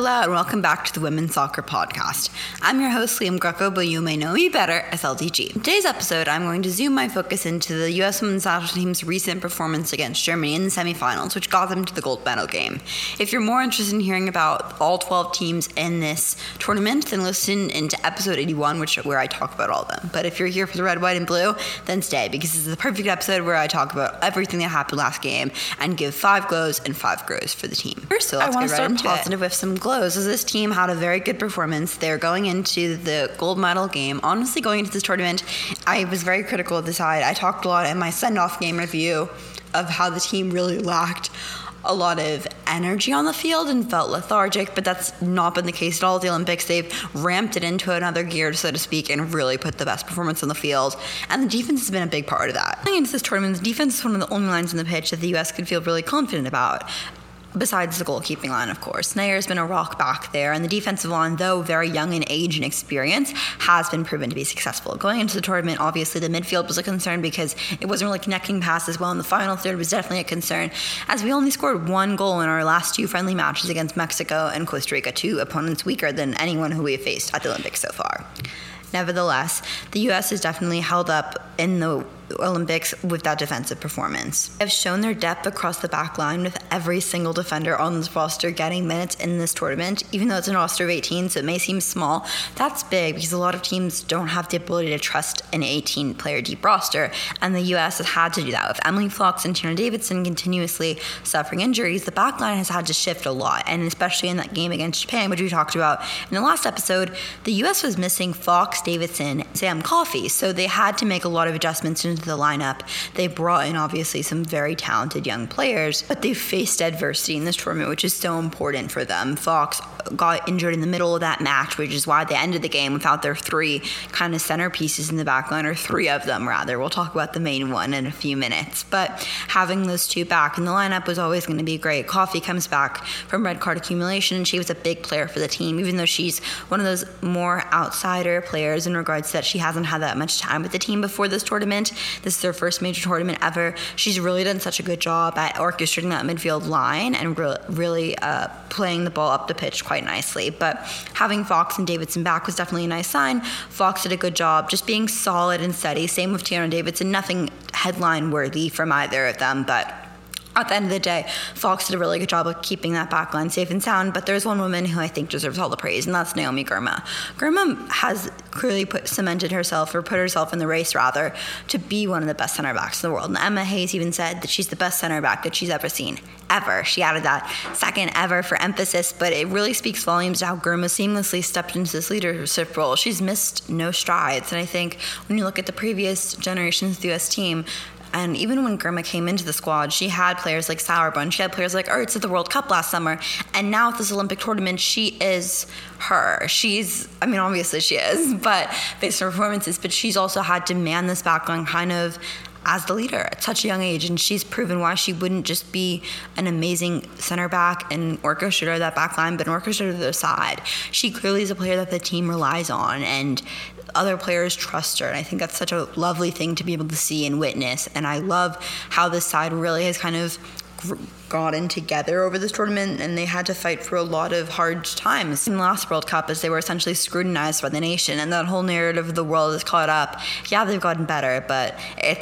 Hello and welcome back to the Women's Soccer Podcast. I'm your host Liam Greco, but you may know me better as LDG. In today's episode, I'm going to zoom my focus into the U.S. Women's National Team's recent performance against Germany in the semifinals, which got them to the gold medal game. If you're more interested in hearing about all 12 teams in this tournament, then listen into episode 81, where I talk about all of them. But if you're here for the red, white, and blue, then stay, because this is the perfect episode where I talk about everything that happened last game and give 5 glows and 5 grows for the team. First, let's get right into positive with some glows, as this team had a very good performance. They're going into the gold medal game. Honestly, going into this tournament, I was very critical of the side. I talked a lot in my send-off game review of how the team really lacked a lot of energy on the field and felt lethargic, but that's not been the case at all at the Olympics. They've ramped it into another gear, so to speak, and really put the best performance on the field. And the defense has been a big part of that. Going into this tournament, the defense is one of the only lines in the pitch that the U.S. could feel really confident about, besides the goalkeeping line, of course. Nayer's been a rock back there, and the defensive line, though very young in age and experience, has been proven to be successful. Going into the tournament, obviously, the midfield was a concern because it wasn't really connecting passes well, and the final third was definitely a concern, as we only scored 1 goal in our last 2 friendly matches against Mexico and Costa Rica, 2 opponents weaker than anyone who we have faced at the Olympics so far. Nevertheless, the U.S. has definitely held up in the Olympics with that defensive performance. They have shown their depth across the back line, with every single defender on this roster getting minutes in this tournament. Even though it's a roster of 18, so it may seem small, that's big because a lot of teams don't have the ability to trust an 18-player deep roster, and the U.S. has had to do that. With Emily Fox and Tierna Davidson continuously suffering injuries, the back line has had to shift a lot, and especially in that game against Japan, which we talked about in the last episode, the U.S. was missing Fox, Davidson, Sam Coffey, so they had to make a lot of adjustments into the lineup. They brought in obviously some very talented young players, but they faced adversity in this tournament, which is so important for them. Fox got injured in the middle of that match, which is why they ended the game without their 3 kind of centerpieces in the back line, or 3 of them rather. We'll talk about the main one in a few minutes, but having those 2 back in the lineup was always going to be great. Coffey comes back from red card accumulation, and she was a big player for the team, even though she's one of those more outsider players in regards to that she hasn't had that much time with the team before this tournament. This is her first major tournament ever. She's really done such a good job at orchestrating that midfield line and really playing the ball up the pitch quite nicely. But having Fox and Davidson back was definitely a nice sign. Fox did a good job just being solid and steady. Same with Tierna Davidson. Nothing headline worthy from either of them, but at the end of the day, Fox did a really good job of keeping that back line safe and sound, but there's one woman who I think deserves all the praise, and that's Naomi Girma. Girma has clearly put herself in the race, rather, to be one of the best center backs in the world. And Emma Hayes even said that she's the best center back that she's ever seen. Ever. She added that second ever for emphasis, but it really speaks volumes to how Girma seamlessly stepped into this leadership role. She's missed no strides, and I think when you look at the previous generations of the U.S. team, and even when Girma came into the squad, she had players like Sauerbrunn, she had players like Ertz at the World Cup last summer, and now at this Olympic tournament, she is her. Obviously she is, but based on performances, but she's also had to man this backline kind of as the leader at such a young age, and she's proven why she wouldn't just be an amazing center back and orchestrator of that back line, but an orchestrator of the side. She clearly is a player that the team relies on, and other players trust her, and I think that's such a lovely thing to be able to see and witness. And I love how this side really has kind of gotten together over this tournament, and they had to fight for a lot of hard times in the last World Cup, as they were essentially scrutinized by the nation, and that whole narrative of the world is caught up. Yeah, they've gotten better, but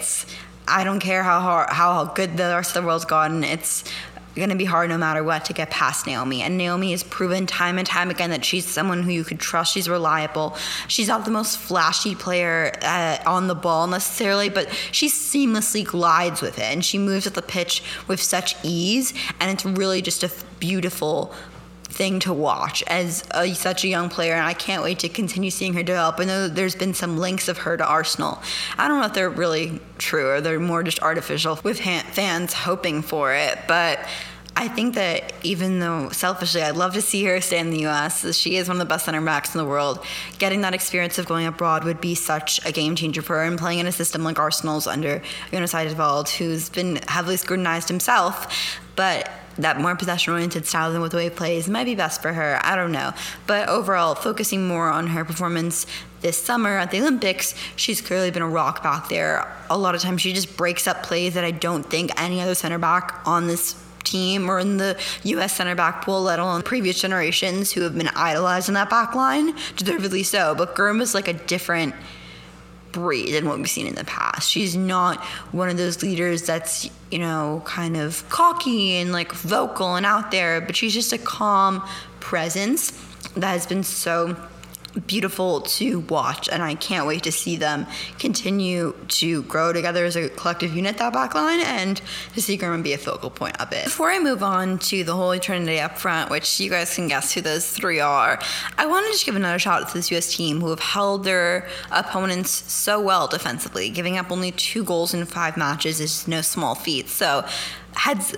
I don't care how good the rest of the world's gotten, it's going to be hard no matter what to get past Naomi. And Naomi has proven time and time again that she's someone who you could trust. She's reliable. She's not the most flashy player on the ball necessarily, but she seamlessly glides with it, and she moves at the pitch with such ease, and it's really just a beautiful thing to watch as such a young player, and I can't wait to continue seeing her develop. I know there's been some links of her to Arsenal. I don't know if they're really true or they're more just artificial with fans hoping for it, but I think that even though selfishly I'd love to see her stay in the U.S., she is one of the best center backs in the world, getting that experience of going abroad would be such a game changer for her, and playing in a system like Arsenal's under Jonas Eidevall, who's been heavily scrutinized himself, but that more possession-oriented style than what the way he plays might be best for her. I don't know. But overall, focusing more on her performance this summer at the Olympics, she's clearly been a rock back there. A lot of times she just breaks up plays that I don't think any other center back on this team or in the U.S. center back pool, let alone previous generations who have been idolized in that back line, deservedly so. But Gurm is like a different breed than what we've seen in the past. She's not one of those leaders that's, kind of cocky and like vocal and out there, but she's just a calm presence that has been so beautiful to watch, and I can't wait to see them continue to grow together as a collective unit, that back line, and to see Gurman be a focal point of it. Before I move on to the Holy Trinity up front, which you guys can guess who those three are, I want to just give another shout out to this U.S. team who have held their opponents so well defensively. Giving up only 2 goals in 5 matches is no small feat. So heads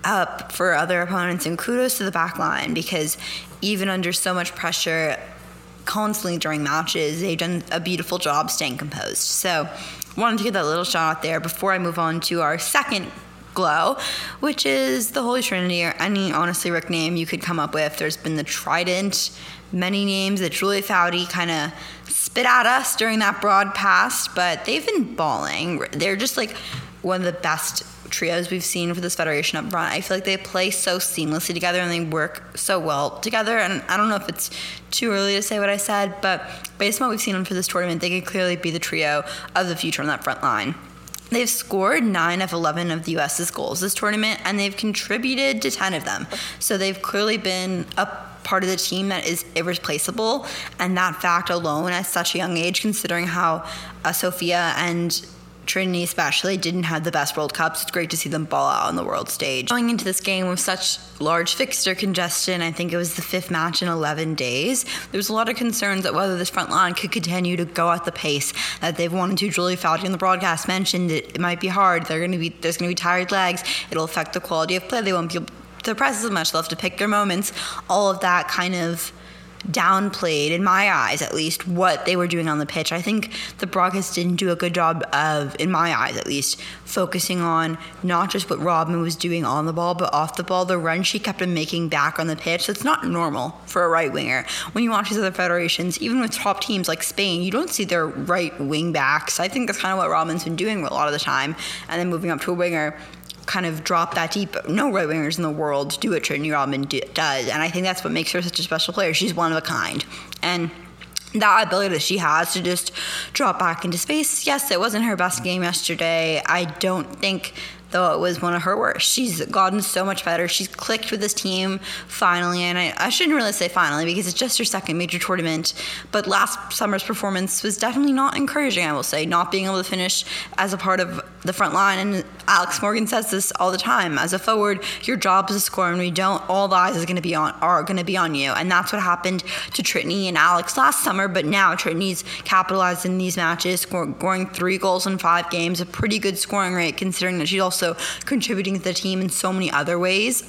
up for other opponents, and kudos to the back line, because even under so much pressure constantly during matches, they've done a beautiful job staying composed. So wanted to get that little shout out there before I move on to our second glow, which is the Holy Trinity, or any honestly Rick name you could come up with. There's been the Trident, many names that Julia Foudy kind of spit at us during that broadcast, but they've been balling. They're just like one of the best trios we've seen for this federation up front. I feel like they play so seamlessly together and they work so well together. And I don't know if it's too early to say what I said, but based on what we've seen them for this tournament, they could clearly be the trio of the future on that front line. They've scored 9 of 11 of the U.S.'s goals this tournament, and they've contributed to 10 of them. So they've clearly been a part of the team that is irreplaceable, and that fact alone at such a young age, considering how Sophia and Trinity especially didn't have the best World Cups. It's great to see them ball out on the world stage. Going into this game with such large fixture congestion, I think it was the 5th match in 11 days, there was a lot of concerns that whether this front line could continue to go at the pace that they've wanted to. Julia Foudy in the broadcast mentioned it might be hard. There's going to be tired legs. It'll affect the quality of play. They won't be able to press as much. They'll have to pick their moments. All of that kind of downplayed, in my eyes at least, what they were doing on the pitch. I think the broadcast didn't do a good job of, in my eyes at least, focusing on not just what Robin was doing on the ball, but off the ball, the run she kept on making back on the pitch. That's not normal for a right winger. When you watch these other federations, even with top teams like Spain, you don't see their right wing backs. I think that's kind of what Robin's been doing a lot of the time, and then moving up to a winger, kind of drop that deep. No right wingers in the world do what Trinity Rodman does, and I think that's what makes her such a special player. She's one of a kind, and that ability that she has to just drop back into space. Yes, it wasn't her best game yesterday. I don't think, though, it was one of her worst. She's gotten so much better. She's clicked with this team finally, and I shouldn't really say finally because it's just her second major tournament, but last summer's performance was definitely not encouraging, I will say, not being able to finish as a part of the front line. And Alex Morgan says this all the time: as a forward, your job is to score, and we don't, all the eyes are going to be on you. And that's what happened to Trinity and Alex last summer, but now Trinity's capitalized in these matches, scoring 3 goals in 5 games, a pretty good scoring rate considering that she's also contributing to the team in so many other ways,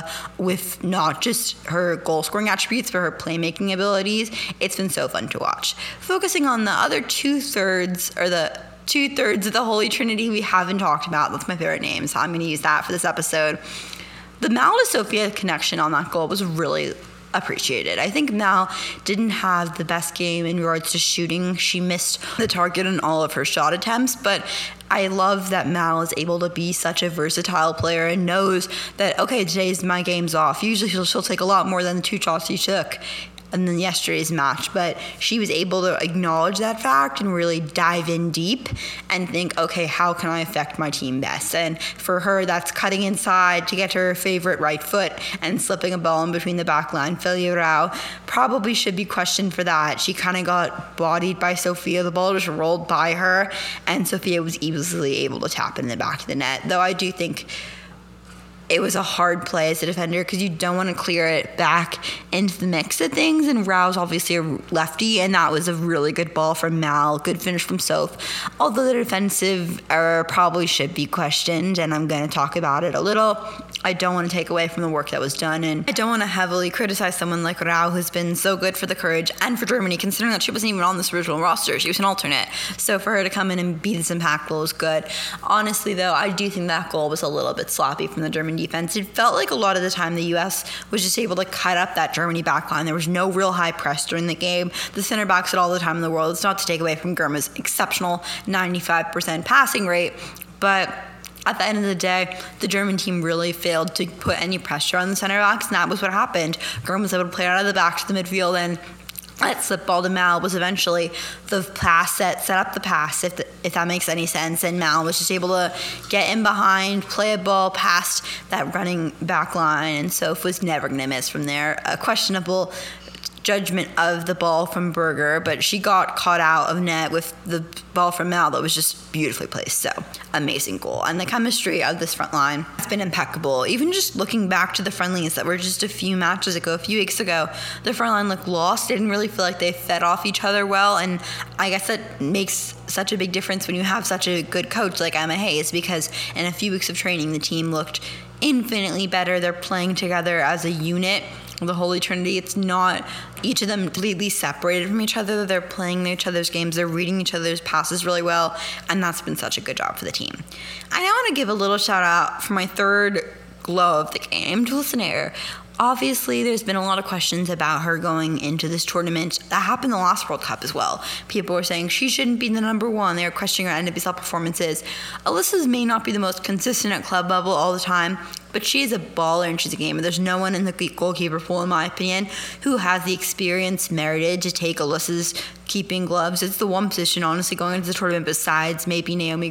with not just her goal scoring attributes, but her playmaking abilities. It's been so fun to watch. Focusing on the other 2/3, or the 2/3 of the Holy Trinity we haven't talked about. That's my favorite name, so I'm going to use that for this episode. The Mal to Sophia connection on that goal was really appreciated. I think Mal didn't have the best game in regards to shooting. She missed the target in all of her shot attempts, but I love that Mal is able to be such a versatile player and knows that, okay, today's my game's off. Usually she'll take a lot more than the 2 shots she took and then yesterday's match, but she was able to acknowledge that fact and really dive in deep and think, okay, how can I affect my team best? And for her, that's cutting inside to get to her favorite right foot and slipping a ball in between the back line. Filiarao probably should be questioned for that. She kind of got bodied by Sophia. The ball just rolled by her, and Sophia was easily able to tap it in the back of the net, though I do think it was a hard play as a defender because you don't want to clear it back into the mix of things. And Rao's obviously a lefty, and that was a really good ball from Mal. Good finish from Soph. Although the defensive error probably should be questioned, and I'm going to talk about it a little. I don't want to take away from the work that was done, and I don't want to heavily criticize someone like Rao, who's been so good for the Courage and for Germany, considering that she wasn't even on this original roster. She was an alternate. So for her to come in and be this impactful was good. Honestly, though, I do think that goal was a little bit sloppy from the German defense. It felt like a lot of the time the U.S. was just able to cut up that Germany back line. There was no real high press during the game. The center backs had all the time in the world. It's not to take away from Germa's exceptional 95% passing rate, but at the end of the day, the German team really failed to put any pressure on the center backs, and that was what happened. Gurm was able to play it out of the back to the midfield, and that slip ball to Mal was eventually the pass that set up the pass, if that makes any sense. And Mal was just able to get in behind, play a ball past that running back line, and Soph was never going to miss from there. A questionable judgment of the ball from Berger, but she got caught out of net with the ball from Mal that was just beautifully placed. So amazing goal. And the chemistry of this front line has been impeccable. Even just looking back to the friendlies that were just a few weeks ago, the front line looked lost. They didn't really feel like they fed off each other well, and I guess that makes such a big difference when you have such a good coach like Emma Hayes, because in a few weeks of training the team looked infinitely better. They're playing together as a unit, the Holy Trinity. It's not each of them completely separated from each other. They're playing each other's games. They're reading each other's passes really well, and that's been such a good job for the team. I now want to give a little shout out for my third glow of the game, Jules Naeher. Obviously, there's been a lot of questions about her going into this tournament. That happened in the last World Cup as well. People were saying she shouldn't be the number one. They were questioning her NWSL performances. Alyssa's may not be the most consistent at club level all the time, but she is a baller and she's a gamer. There's no one in the goalkeeper pool, in my opinion, who has the experience merited to take Alyssa's keeping gloves. It's the one position, honestly, going into the tournament besides maybe Naomi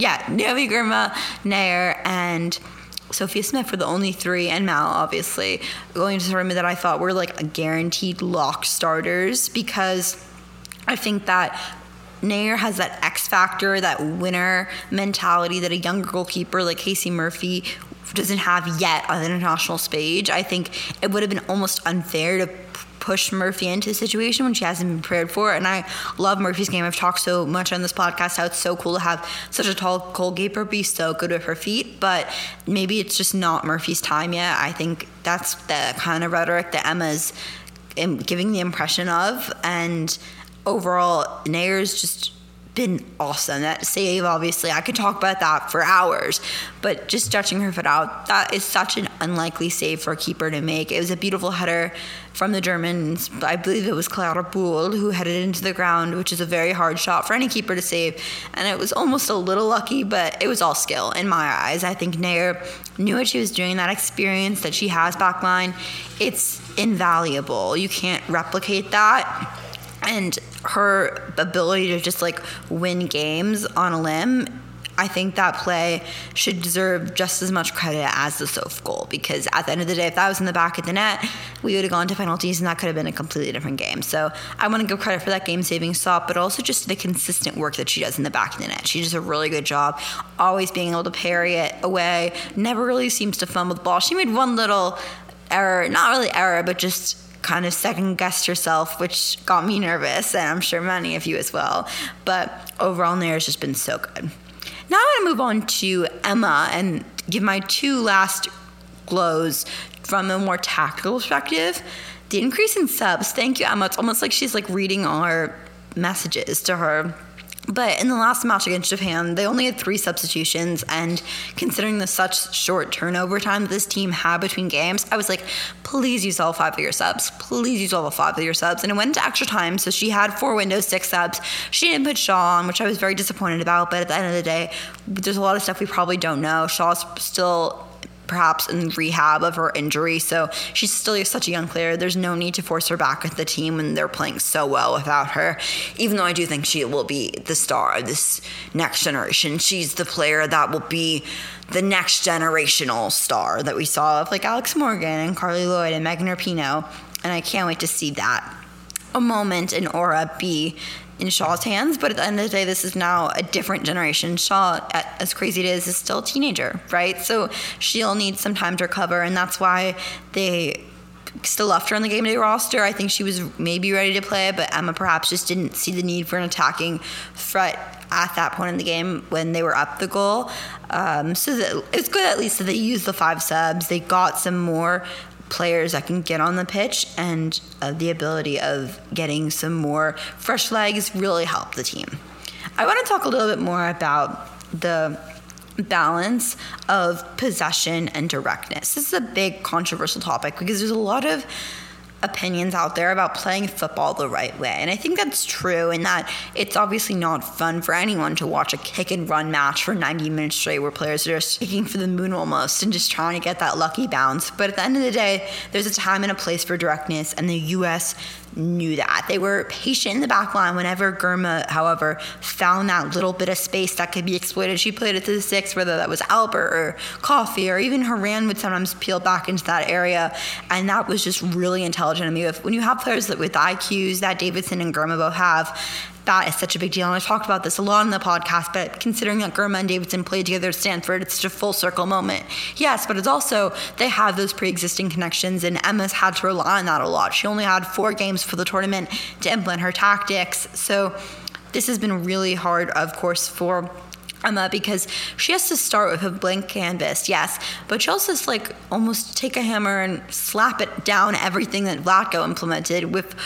Girma, Naeher, and Sophia Smith were the only three, and Mal, obviously, going into the tournament that I thought were like a guaranteed lock starters, because I think that Naeher has that X factor, that winner mentality that a younger goalkeeper like Casey Murphy doesn't have yet on the international stage. I think it would have been almost unfair to push Murphy into a situation when she hasn't been prepared for it. And I love Murphy's game. I've talked so much on this podcast how it's so cool to have such a tall goalkeeper be so good with her feet, but maybe it's just not Murphy's time yet. I think that's the kind of rhetoric that Emma's giving the impression of, and overall Naeher's just been awesome. That save, obviously, I could talk about that for hours, but just stretching her foot out, that is such an unlikely save for a keeper to make. It was a beautiful header from the Germans. I believe it was Clara Buhl who headed into the ground, which is a very hard shot for any keeper to save, and it was almost a little lucky, but it was all skill in my eyes. I think Naeher knew what she was doing. That experience that she has backline, it's invaluable. You can't replicate that. And her ability to just like win games on a limb, I think that play should deserve just as much credit as the Soph goal, because at the end of the day, if that was in the back of the net, we would have gone to penalties and that could have been a completely different game. So I want to give credit for that game-saving stop, but also just the consistent work that she does in the back of the net. She does a really good job, always being able to parry it away, never really seems to fumble the ball. She made one little error, not really error, but just kind of second-guessed herself, which got me nervous, and I'm sure many of you as well. But overall, Naeher's just been so good. Now I want to move on to Emma and give my two last glows from a more tactical perspective. The increase in subs, thank you, Emma. It's almost like she's like reading our messages to her. But in the last match against Japan, they only had 3 substitutions, and considering the such short turnover time that this team had between games, I was like, please use all 5 of your subs. Please use all 5 of your subs. And it went into extra time, so she had 4 windows, 6 subs. She didn't put Shaw on, which I was very disappointed about, but at the end of the day, there's a lot of stuff we probably don't know. Shaw's still perhaps in rehab of her injury, so she's still such a young player. There's no need to force her back with the team when they're playing so well without her, even though I do think she will be the star of this next generation. She's the player that will be the next generational star that we saw of like Alex Morgan and Carly Lloyd and Megan Rapinoe, and I can't wait to see that a moment in Aura be in Shaw's hands. But at the end of the day, this is now a different generation. Shaw, as crazy it is still a teenager, right? So she'll need some time to recover, and that's why they still left her on the game day roster. I think she was maybe ready to play, but Emma perhaps just didn't see the need for an attacking threat at that point in the game when they were up the goal. So that it's good at least that they used the 5 subs. They got some more players that can get on the pitch, and the ability of getting some more fresh legs really helped the team. I want to talk a little bit more about the balance of possession and directness. This is a big controversial topic because there's a lot of opinions out there about playing football the right way. And I think that's true in that it's obviously not fun for anyone to watch a kick and run match for 90 minutes straight where players are just kicking for the moon almost and just trying to get that lucky bounce. But at the end of the day, there's a time and a place for directness, and the U.S. knew that. They were patient in the back line whenever Girma, however, found that little bit of space that could be exploited. She played it to the six, whether that was Albert or Coffee or even Horan would sometimes peel back into that area, and that was just really intelligent. I mean, when you have players that with IQs that Davidson and Girma both have, that is such a big deal. And I've talked about this a lot in the podcast, but considering that Girma and Davidson played together at Stanford, it's such a full circle moment. Yes, but it's also, they have those pre-existing connections, and Emma's had to rely on that a lot. She only had 4 games for the tournament to implement her tactics. So this has been really hard, of course, for Emma, because she has to start with a blank canvas, yes, but she also has to almost take a hammer and slap it down everything that Vlatko implemented with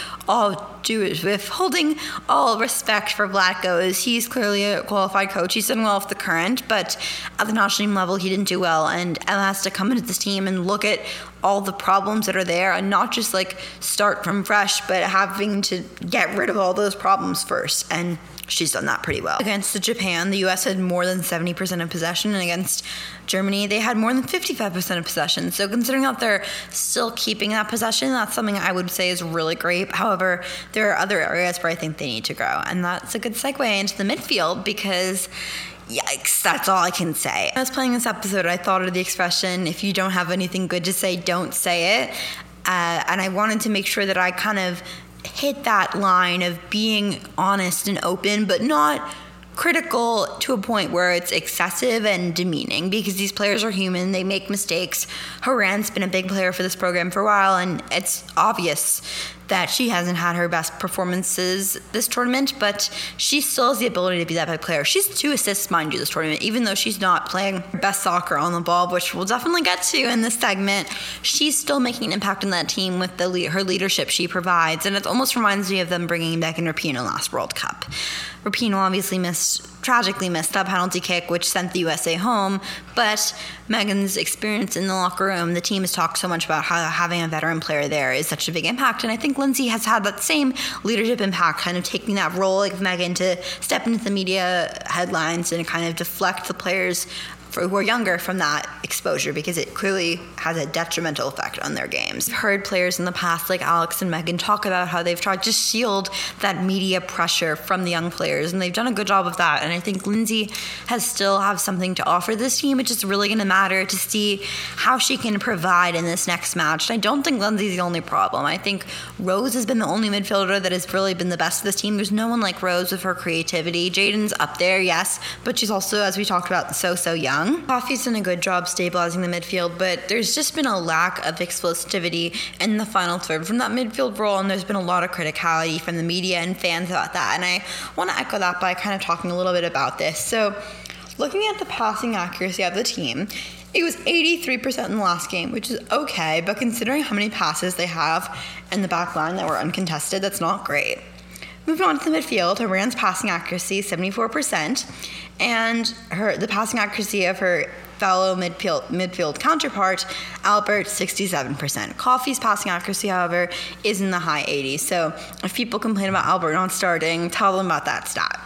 holding all respect for Vlatko, as he's clearly a qualified coach. He's done well off the current, but at the national team level, he didn't do well, and Emma has to come into this team and look at all the problems that are there and not just start from fresh, but having to get rid of all those problems first, and she's done that pretty well. Against Japan, the U.S. had more than 70% of possession, and against Germany, they had more than 55% of possession. So considering that they're still keeping that possession, that's something I would say is really great. However, there are other areas where I think they need to grow, and that's a good segue into the midfield because yikes, that's all I can say. I was playing this episode, I thought of the expression, if you don't have anything good to say, don't say it. And I wanted to make sure that I kind of hit that line of being honest and open, but not critical to a point where it's excessive and demeaning, because these players are human, they make mistakes. Horan's been a big player for this program for a while, and it's obvious that she hasn't had her best performances this tournament, but she still has the ability to be that big player. She's 2 assists, mind you, this tournament, even though she's not playing her best soccer on the ball, which we'll definitely get to in this segment. She's still making an impact on that team with her leadership she provides, and it almost reminds me of them bringing Megan Rapinoe last World Cup. Rapinoe obviously tragically missed that penalty kick, which sent the USA home, but Megan's experience in the locker room, the team has talked so much about how having a veteran player there is such a big impact, and I think Lindsay has had that same leadership impact, kind of taking that role like Megan to step into the media headlines and kind of deflect the players who are younger from that exposure, because it clearly has a detrimental effect on their games. I've heard players in the past like Alex and Megan talk about how they've tried to shield that media pressure from the young players, and they've done a good job of that. And I think Lindsay still have something to offer this team. It's just really going to matter to see how she can provide in this next match. And I don't think Lindsay's the only problem. I think Rose has been the only midfielder that has really been the best of this team. There's no one like Rose with her creativity. Jaden's up there, yes, but she's also, as we talked about, so young. Coffee's done a good job stabilizing the midfield, but there's just been a lack of explosivity in the final third from that midfield role, and there's been a lot of criticality from the media and fans about that, and I want to echo that by kind of talking a little bit about this. So looking at the passing accuracy of the team, it was 83% in the last game, which is okay, but considering how many passes they have in the back line that were uncontested, that's not great. Moving on to the midfield, Horan's passing accuracy, 74%, and the passing accuracy of her fellow midfield counterpart, Albert, 67%. Coffee's passing accuracy, however, is in the high 80s. So if people complain about Albert not starting, tell them about that stat.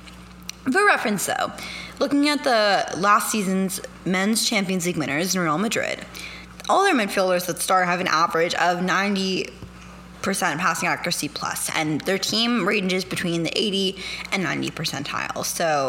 For reference, though, looking at the last season's men's Champions League winners in Real Madrid, all their midfielders that start have an average of 90% passing accuracy plus, and their team ranges between the 80 and 90 percentile, so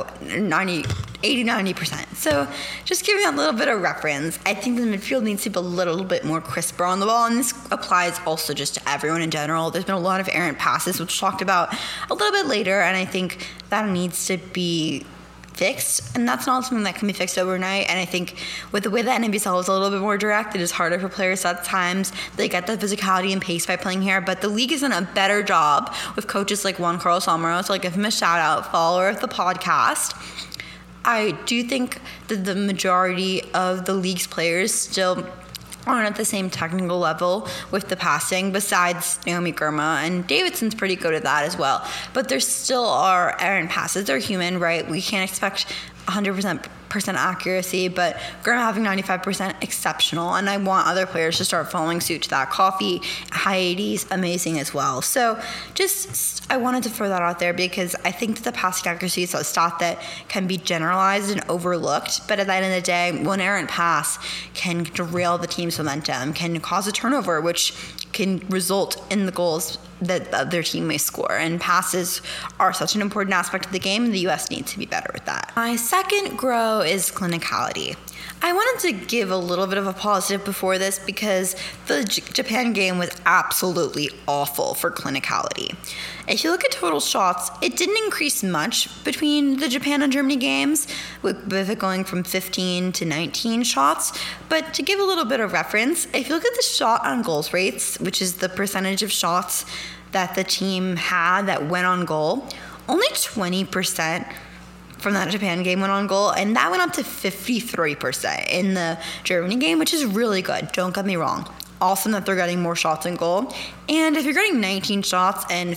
80-90%. So just giving that little bit of reference, I think the midfield needs to be a little bit more crisper on the ball, and this applies also just to everyone in general. There's been a lot of errant passes, which we'll talk about a little bit later, and I think that needs to be fixed, and that's not something that can be fixed overnight. And I think with the way that NWSL is a little bit more direct, it is harder for players at times. They get the physicality and pace by playing here, but the league has done a better job with coaches like Juan Carlos Almaro, so I'll give him a shout out, follower of the podcast. I do think that the majority of the league's players still aren't at the same technical level with the passing, besides Naomi Girma, and Davidson's pretty good at that as well. But there still are errant passes. They're human, right? We can't expect 100% accuracy, but Graham having 95% exceptional, and I want other players to start following suit to that. Coffey, high 80s, amazing as well. So just I wanted to throw that out there because I think that the passing accuracy is a stat that can be generalized and overlooked, but at the end of the day, one errant pass can derail the team's momentum, can cause a turnover, which can result in the goals that their team may score. And passes are such an important aspect of the game. The U.S. needs to be better with that. My second grow is clinicality. I wanted to give a little bit of a positive before this because the Japan game was absolutely awful for clinicality. If you look at total shots, it didn't increase much between the Japan and Germany games, with it going from 15 to 19 shots. But to give a little bit of reference, if you look at the shot on goals rates, which is the percentage of shots that the team had that went on goal, only 20% from that Japan game went on goal, and that went up to 53% in the Germany game, which is really good. Don't get me wrong. Awesome that they're getting more shots on goal. And if you're getting 19 shots and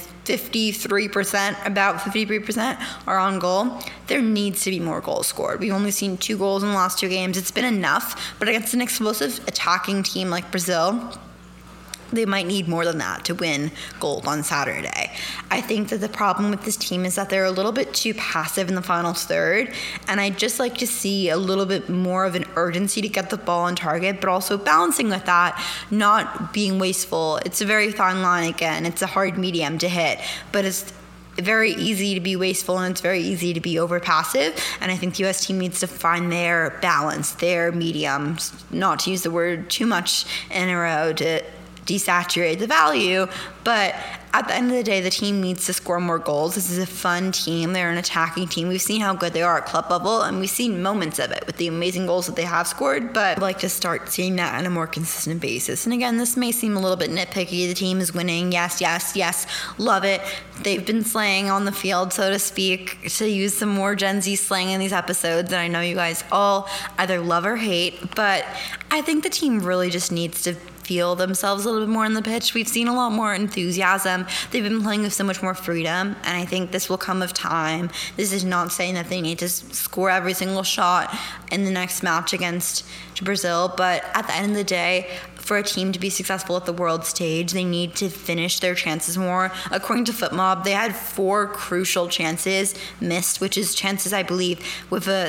53% are on goal, there needs to be more goals scored. We've only seen 2 goals in the last 2 games. It's been enough, but against an explosive attacking team like Brazil, they might need more than that to win gold on Saturday. I think that the problem with this team is that they're a little bit too passive in the final third, and I'd just like to see a little bit more of an urgency to get the ball on target, but also balancing with that, not being wasteful. It's a very fine line again. It's a hard medium to hit, but it's very easy to be wasteful and it's very easy to be over passive, and I think the U.S. team needs to find their balance, their medium, not to use the word too much in a row to desaturate the value, but at the end of the day, the team needs to score more goals. This is a fun team. They're an attacking team. We've seen how good they are at club level, and we've seen moments of it with the amazing goals that they have scored, but I'd like to start seeing that on a more consistent basis. And again, this may seem a little bit nitpicky. The team is winning. Yes, love it. They've been slaying on the field, so to speak, to use some more Gen Z slang in these episodes, and I know you guys all either love or hate, but I think the team really just needs to feel themselves a little bit more on the pitch. We've seen a lot more enthusiasm. They've been playing with so much more freedom, and I think this will come with time. This is not saying that they need to score every single shot in the next match against Brazil, but at the end of the day, for a team to be successful at the world stage, they need to finish their chances more. According to FootMob, they had 4 crucial chances missed, which is chances, I believe, with an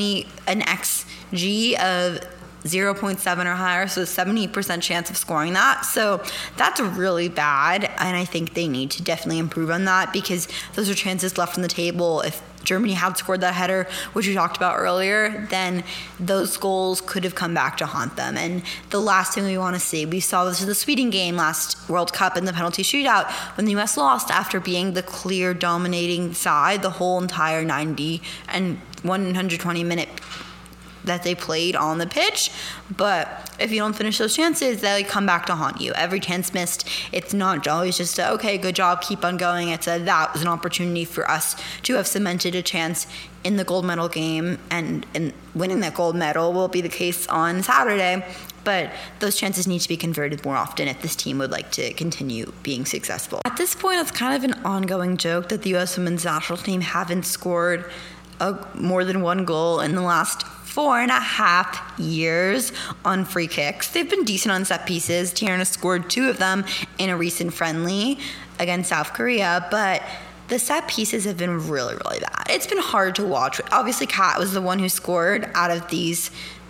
XG of 0.7 or higher, so 70% chance of scoring that. So that's really bad, and I think they need to definitely improve on that because those are chances left on the table. If Germany had scored that header, which we talked about earlier, then those goals could have come back to haunt them. And the last thing we want to see, we saw this in the Sweden game last World Cup in the penalty shootout when the U.S. lost after being the clear dominating side the whole entire 90 and 120 minute that they played on the pitch. But if you don't finish those chances, they come back to haunt you. Every chance missed, it's not always just okay, good job, keep on going. It's that was an opportunity for us to have cemented a chance in the gold medal game, and winning that gold medal will be the case on Saturday. But those chances need to be converted more often if this team would like to continue being successful. At this point, it's kind of an ongoing joke that the U.S. women's national team haven't scored more than 1 goal in the last 4.5 years on free kicks. They've been decent on set pieces. Tierney scored 2 of them in a recent friendly against South Korea, but the set pieces have been really, really bad. It's been hard to watch. Obviously, Kat was the one who scored out of these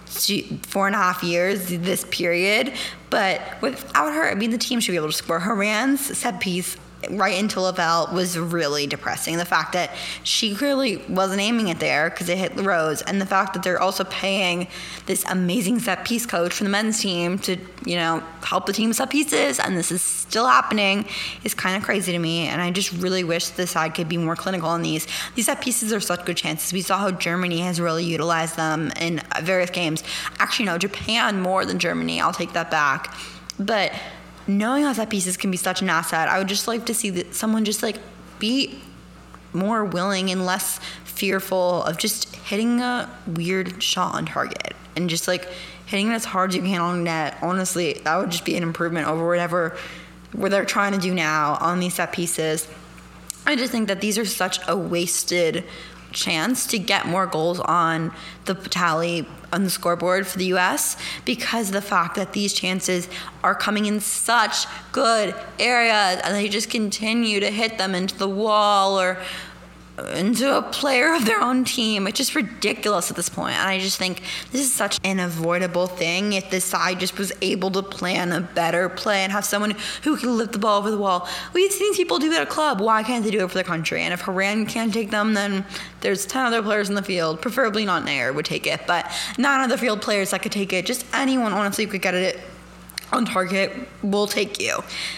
4.5 years, this period, but without her, I mean, the team should be able to score. Horan's set piece right into Lavelle was really depressing. The fact that she clearly wasn't aiming it there because it hit Rose, and the fact that they're also paying this amazing set piece coach for the men's team to, help the team with set pieces, and this is still happening, is kind of crazy to me. And I just really wish the side could be more clinical on these. These set pieces are such good chances. We saw how Germany has really utilized them in various games. Actually, no, Japan more than Germany. I'll take that back. But knowing how set pieces can be such an asset, I would just like to see that someone just be more willing and less fearful of just hitting a weird shot on target and just hitting it as hard as you can on net. Honestly, that would just be an improvement over whatever they're trying to do now on these set pieces. I just think that these are such a wasted chance to get more goals on the tally on the scoreboard for the U.S. because of the fact that these chances are coming in such good areas and they just continue to hit them into the wall or into a player of their own team. It's just ridiculous at this point. And I just think this is such an avoidable thing. If this side just was able to plan a better play and have someone who can lift the ball over the wall. We've seen people do it at club. Why can't they do it for their country? And if Haran can't take them, then there's 10 other players in the field. Preferably not Nair would take it, but 9 other field players that could take it. Just anyone, honestly, who could get it on target will take you.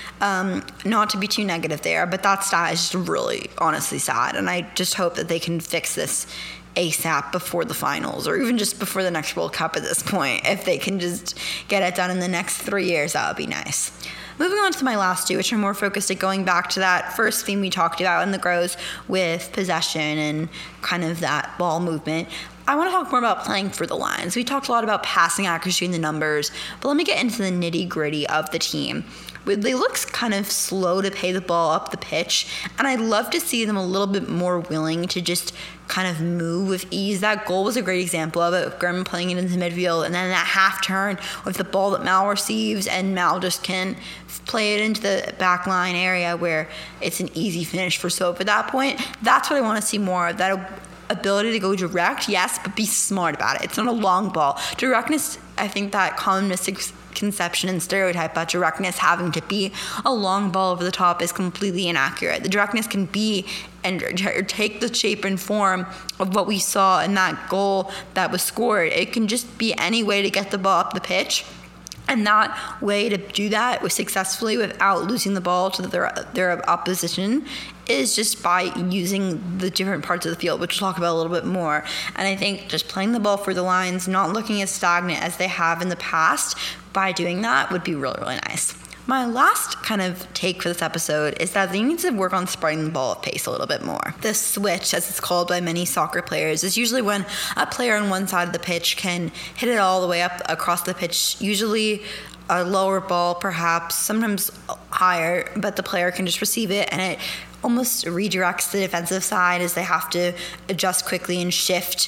Not to be too negative there, but that stat is just really honestly sad, and I just hope that they can fix this ASAP before the finals or even just before the next World Cup at this point. If they can just get it done in the next 3 years, that would be nice. Moving on to my last two, which are more focused at going back to that first theme we talked about in the Grows with possession and kind of that ball movement. I want to talk more about playing for the lines. We talked a lot about passing accuracy and the numbers, but let me get into the nitty-gritty of the team. They look kind of slow to pay the ball up the pitch, and I'd love to see them a little bit more willing to just kind of move with ease. That goal was a great example of it, with Grimm playing it into midfield, and then that half turn with the ball that Mal receives, and Mal just can play it into the back line area where it's an easy finish for Soap at that point. That's what I want to see more of, that ability to go direct, yes, but be smart about it. It's not a long ball. Directness, I think that common misconception and stereotype about directness having to be a long ball over the top is completely inaccurate. The directness can be and take the shape and form of what we saw in that goal that was scored. It can just be any way to get the ball up the pitch. And that way to do that successfully without losing the ball to their opposition is just by using the different parts of the field, which we'll talk about a little bit more. And I think just playing the ball for the lines, not looking as stagnant as they have in the past, by doing that would be really, really nice. My last kind of take for this episode is that they need to work on spreading the ball at pace a little bit more. The switch, as it's called by many soccer players, is usually when a player on one side of the pitch can hit it all the way up across the pitch, usually a lower ball perhaps, sometimes higher, but the player can just receive it and it almost redirects the defensive side as they have to adjust quickly and shift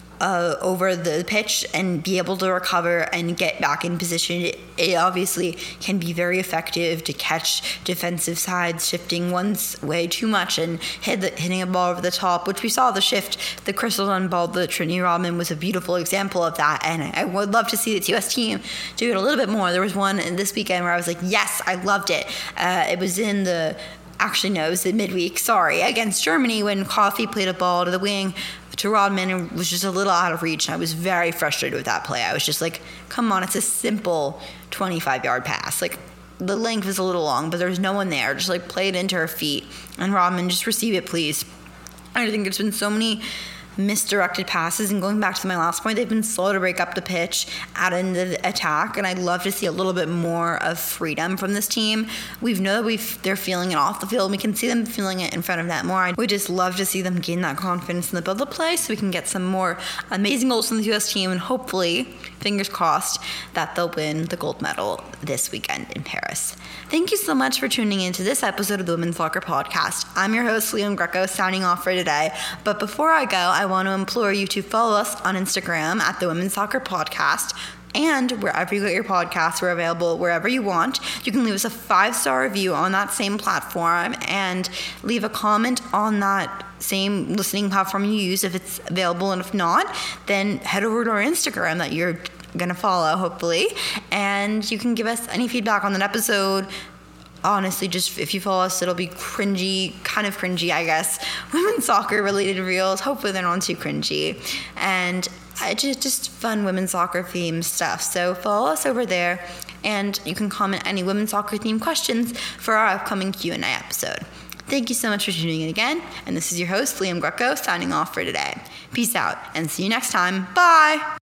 over the pitch and be able to recover and get back in position. It obviously can be very effective to catch defensive sides shifting one way too much and hitting a ball over the top, which we saw the shift. The Crystal Dunn ball, the Trinity Rodman was a beautiful example of that, and I would love to see the US team do it a little bit more. There was one this weekend where I was like, yes, I loved it. It was in the midweek, against Germany when Coffey played a ball to the wing to Rodman and was just a little out of reach. And I was very frustrated with that play. I was just like, come on, it's a simple 25-yard pass. Like, the length is a little long, but there's no one there. Just like play it into her feet. And Rodman, just receive it, please. I think there's been so many misdirected passes, and going back to my last point, they've been slow to break up the pitch, add in the attack, and I'd love to see a little bit more of freedom from this team. We know that they're feeling it off the field. We can see them feeling it in front of net more. We just love to see them gain that confidence in the build-up play so we can get some more amazing goals from the US team, and hopefully, fingers crossed, that they'll win the gold medal this weekend in Paris. Thank you so much for tuning in to this episode of the Women's Soccer Podcast. I'm your host, Liam Greco, signing off for today. But before I go, I want to implore you to follow us on Instagram at the Women's Soccer Podcast, and wherever you get your podcasts, we're available wherever you want. You can leave us a 5-star review on that same platform and leave a comment on that same listening platform you use if it's available, and if not, then head over to our Instagram that you're gonna follow, hopefully, and you can give us any feedback on that episode. Honestly, just if you follow us, it'll be kind of cringy, I guess. Women's soccer related reels. Hopefully they're not too cringy. And just fun women's soccer themed stuff. So follow us over there, and you can comment any women's soccer themed questions for our upcoming Q&A episode. Thank you so much for tuning in again. And this is your host, Liam Greco, signing off for today. Peace out, and see you next time. Bye!